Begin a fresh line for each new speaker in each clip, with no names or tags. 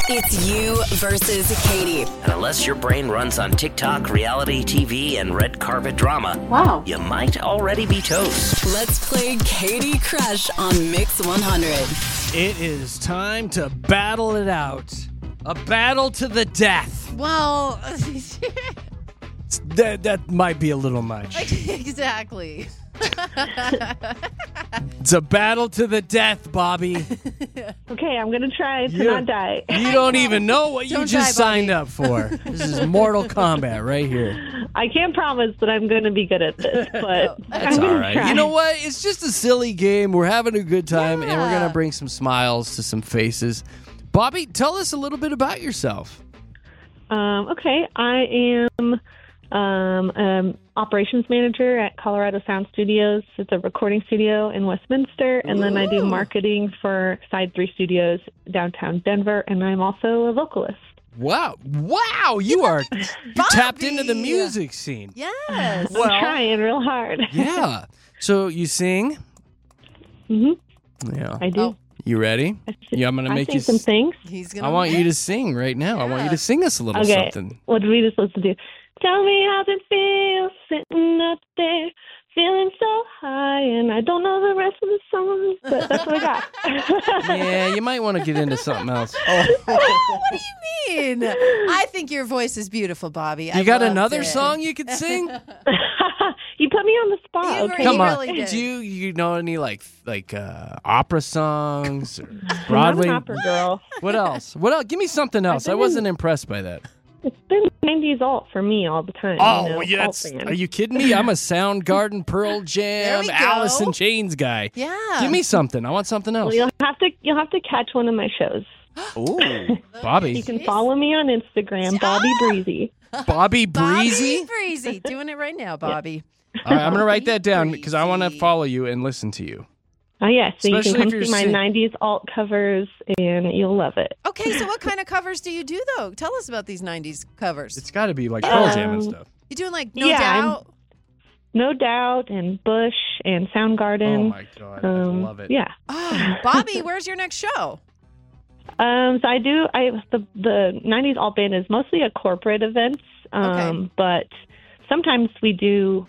It's you versus Katie.
And unless your brain runs on TikTok, reality TV, and red carpet drama,
Wow.
you might already be toast.
Let's play Katie Crush on Mix 100.
It is time to battle it out. A battle to the death.
Well,
That might be a little much.
exactly.
It's a battle to the death, Bobby.
Okay, I'm going to try to
You-
not die.
You don't even know what you
Don't
just
die, Bobby.
signed up for. This is Mortal Kombat right here.
I can't promise that I'm going to be good at this, but
That's
I'm
all
going
right.
to try.
You know what? It's just a silly game. We're having a good time, and we're
Yeah.
going to bring some smiles to some faces. Bobby, tell us a little bit about yourself.
Okay, I am operations manager at Colorado Sound Studios. It's a recording studio in Westminster, and then I do marketing for Side 3 Studios downtown Denver, and I'm also a vocalist.
Wow. You are you tapped into the music scene.
Yes.
Well,
I'm trying real hard.
yeah. So you sing?
hmm
Yeah.
I do.
Oh.
You ready? Yeah, I'm going to
I
make
sing
you
some things.
He's gonna.
I want you to sing right now. I want you to sing us a little
Okay,
something.
what did we just listen to? Tell me how it feels sitting up there, feeling so high, and I don't know the rest of the songs, but that's what I got.
Yeah, you might want to get into something else.
What do you mean? I think your voice is beautiful, Bobby.
You got another song you could sing?
You put me on the spot.
You
Okay.
really
Come on.
did.
Do you know any like opera songs or
I'm
Broadway?
an opera girl.
What else? What else? Give me something else. I wasn't impressed by that.
It's been 90s alt for me all the time.
Oh,
you know,
yeah,
alt fan.
are you kidding me? I'm a Soundgarden, Pearl
There
Jam,
we go.
Alice in Chains guy.
Yeah.
Give me something. I want something else.
Well, you'll have to catch one of my shows.
Ooh, Bobby.
You can follow me on Instagram, Bobby Breezy.
Bobby Breezy?
Bobby Breezy. Doing it right now, Bobby.
All right, I'm going to write that down
Breezy.
because I want to follow you and listen to you.
Oh, yes. So
Especially
you can
if
come
you're
see my
sing-
90s alt covers, and you'll love it.
Okay, so what kind of covers do you do, though? Tell us about these 90s covers.
It's got to be like Pearl Jam and
Um,
stuff.
You doing like No
yeah,
Doubt?
No Doubt and Bush and Soundgarden.
Oh, my God. I love it.
Yeah.
Oh, Bobby, where's your next show?
So the 90s alt band is mostly a corporate events,
Okay.
but sometimes we do,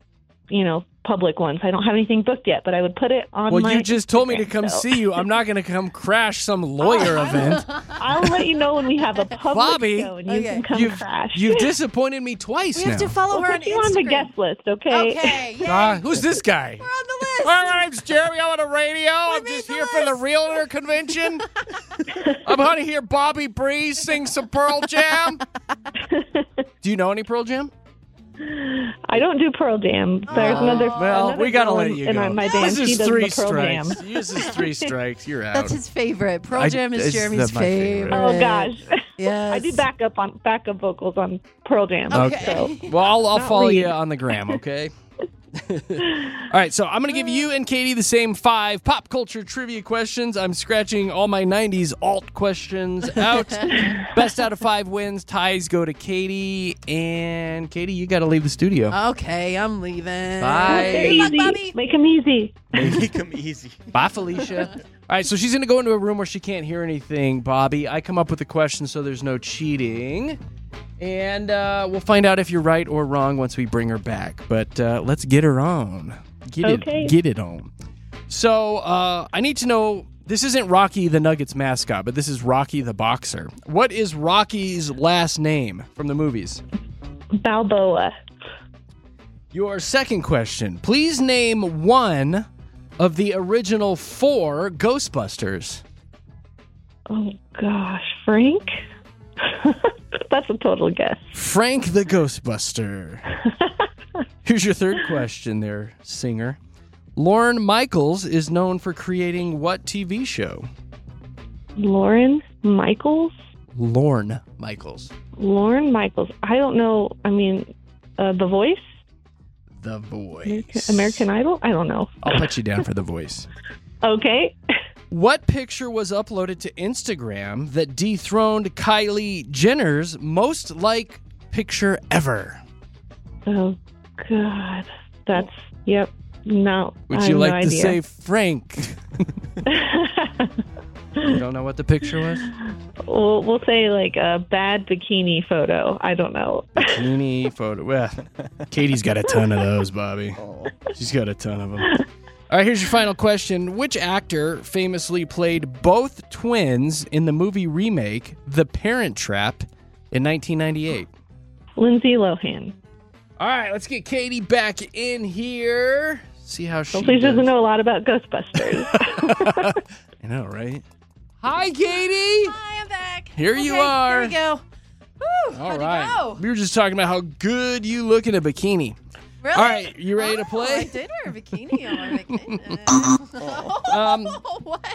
public ones. I don't have anything booked yet, but I would put it on
Well,
my
you just told me to
Instagram,
come
so
see you. I'm not going to come crash some lawyer event.
I'll let you know when we have a public
Bobby,
show, and you
Okay.
can come crash.
You've disappointed me twice
We
now.
have to follow
We'll
her on
put you on the
Instagram.
guest list, okay?
Okay, yay.
Who's this guy?
We're on the list.
My name's Jeremy. I'm on the radio. I'm
made
just
the
here for the
list.
Realtor Convention. I'm going to hear Bobby Breeze sing some Pearl Jam. Do you know any Pearl Jam?
I don't do Pearl Jam. There's another.
Well,
another
we got to
girl
let you
in
go.
my band.
This
She
is
does
three
the Pearl
strikes.
Jam.
This is 3 strikes. You're out.
That's his favorite. Pearl
I-
Jam is
it's
Jeremy's
my favorite.
Oh gosh.
Yes.
I do backup vocals on Pearl Jam.
Okay.
So.
Well, I'll
Not
follow
lead.
you on the gram, okay? All right, so I'm going to give you and Katie the same 5 pop culture trivia questions. I'm scratching all my 90s alt questions out. Best out of 5 wins. Ties go to Katie. And Katie, you got to leave the studio.
Okay, I'm leaving.
Bye.
They're
Good luck,
easy.
Bobby.
Make them easy.
Make them easy.
Bye, Felicia. All right, so she's going to go into a room where she can't hear anything, Bobby. I come up with the question so there's no cheating. And we'll find out if you're right or wrong once we bring her back. But let's get her on.
Okay.
Get it on. So I need to know, this isn't Rocky the Nuggets mascot, but this is Rocky the boxer. What is Rocky's last name from the movies?
Balboa.
Your second question. Please name one of the original 4 Ghostbusters.
Oh gosh, Frank. That's a total guess.
Frank the Ghostbuster. Here's your third question there, singer. Lorne Michaels is known for creating what TV show?
Lauren Michaels.
Lorne Michaels.
Lauren Michaels. I don't know. I mean, The Voice.
The Voice.
American Idol. I don't know.
I'll put you down for The Voice.
Okay.
What picture was uploaded to Instagram that dethroned Kylie Jenner's most liked picture ever?
Oh God. That's yep. No.
Would
I
you
have
like
no
to
idea.
say Frank? You don't know what the picture was?
We'll say like a bad bikini photo. I don't know.
Bikini photo. Well, Katie's got a ton of those, Bobby. She's got a ton of them. All right, here's your final question. Which actor famously played both twins in the movie remake The Parent Trap in 1998?
Lindsay Lohan.
All right, let's get Katie back in here. See how she
Hopefully she
does.
doesn't know a lot about Ghostbusters.
I know, right? Hi, Katie.
Hi, I'm back.
Here you are.
Here we go. Woo,
All
how'd it
right.
go?
We were just talking about how good you look in a bikini.
Really?
All right, you ready to
I
play?
did wear a bikini on my vacation. What?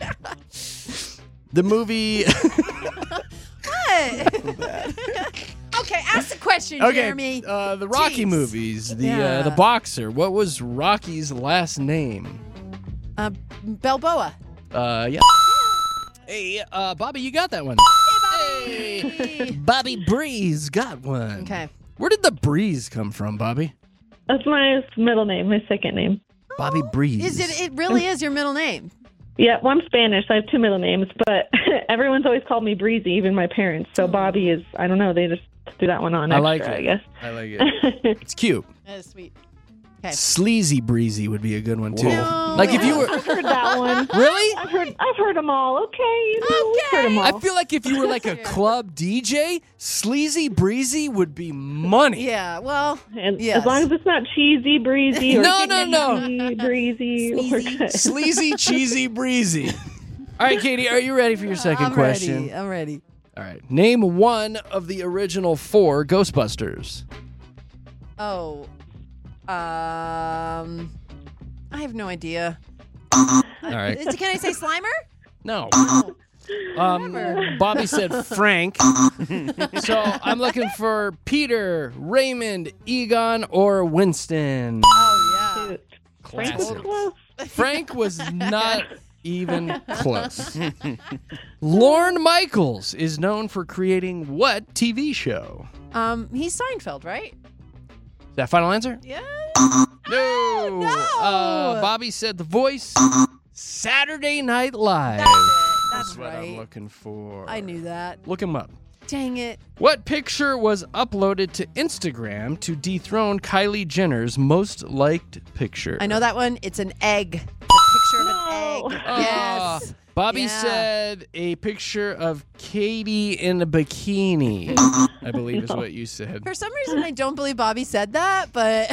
The movie.
What? Okay, ask the question,
Okay,
Jeremy.
the Rocky
Jeez.
movies.
Yeah.
The boxer. What was Rocky's last name?
Balboa.
Yeah. Hey, Bobby, you got that one.
Hey.
Bobby Breeze got one.
Okay.
Where did the Breeze come from, Bobby?
That's my middle name, my second name.
Bobby Breeze.
Is it? It really is your middle name.
Yeah, well, I'm Spanish, so I have two middle names, but everyone's always called me Breezy, even my parents. So Bobby is, I don't know, they just threw that one on
I
extra,
like it.
I guess.
I like it. It's cute.
That is sweet. Okay.
Sleazy Breezy would be a good one too.
No.
Like if you were
I've heard that one.
really.
I've heard them all. Okay, we've heard them all.
I feel like if you were like a club DJ, Sleazy Breezy would be money.
Yeah. Well.
And
yes.
as long as it's not cheesy, breezy, or
No.
cheesy, breezy, we're good.
Sleazy, cheesy, breezy. All right, Katie, are you ready for your 2nd question?
I'm ready.
All right. Name one of the original 4 Ghostbusters.
Oh. I have no idea. All
right.
Can I say Slimer?
No.
Oh. Whatever.
Bobby said Frank. So I'm looking for Peter, Raymond, Egon, or Winston.
Oh yeah.
Classic.
Close.
Frank was not even close. Lorne Michaels is known for creating what TV show?
He's Seinfeld, right?
Is that final answer?
Yeah.
No.
no.
Bobby said The Voice. Saturday Night Live.
That's it. That's
what I'm
right.
looking for.
I knew that.
Look him up.
Dang it.
What picture was uploaded to Instagram to dethrone Kylie Jenner's most liked picture?
I know that one. It's an egg. It's a picture of an
No.
egg. Yes.
Bobby
Yeah.
said a picture of Katie in a bikini, I believe is what you said.
For some reason, I don't believe Bobby said that, but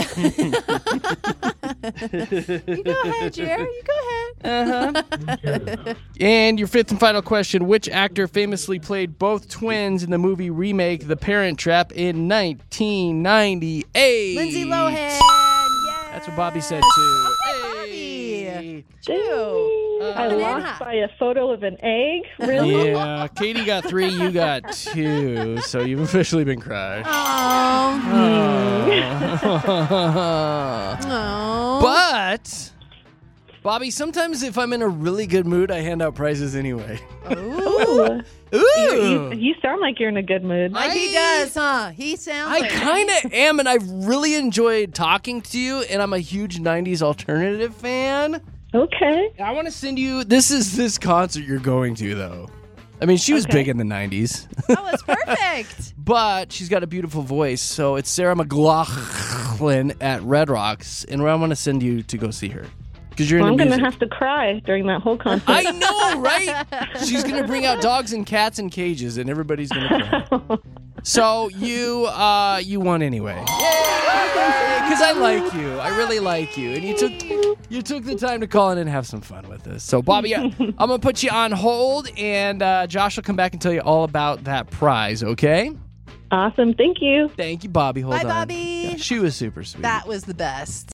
you go ahead, Jer. You go ahead.
And your 5th and final question, which actor famously played both twins in the movie remake The Parent Trap in 1998?
Lindsay Lohan. Yes.
That's what Bobby said too.
Bobby.
Dang. I
Banana.
lost by a photo of an egg? Really?
Yeah, Katie got 3, you got 2, so you've officially been crushed.
Oh. Oh.
But, Bobby, sometimes if I'm in a really good mood, I hand out prizes anyway.
Ooh.
Ooh!
You sound like you're in a good mood.
He does, huh? He sounds
I
like
kind of am, and I've really enjoyed talking to you, and I'm a huge 90s alternative fan.
Okay.
I want to send you, this concert you're going to, though. I mean, she was
Okay.
big in the 90s.
Oh, it's perfect.
But she's got a beautiful voice, so it's Sarah McLachlan at Red Rocks, and I want to send you to go see her because you're
Well, I'm
into
going to
music.
have to cry during that whole concert.
I know, right? She's gonna bring out dogs and cats in cages, and everybody's gonna cry. So you won anyway. Because I like you, I really like you, and you took the time to call in and have some fun with us. So Bobby, I'm gonna put you on hold, and Josh will come back and tell you all about that prize. Okay?
Awesome. Thank you.
Thank you, Bobby. Hold
Bye,
on.
Bobby.
Yeah, she was super sweet.
That was the best.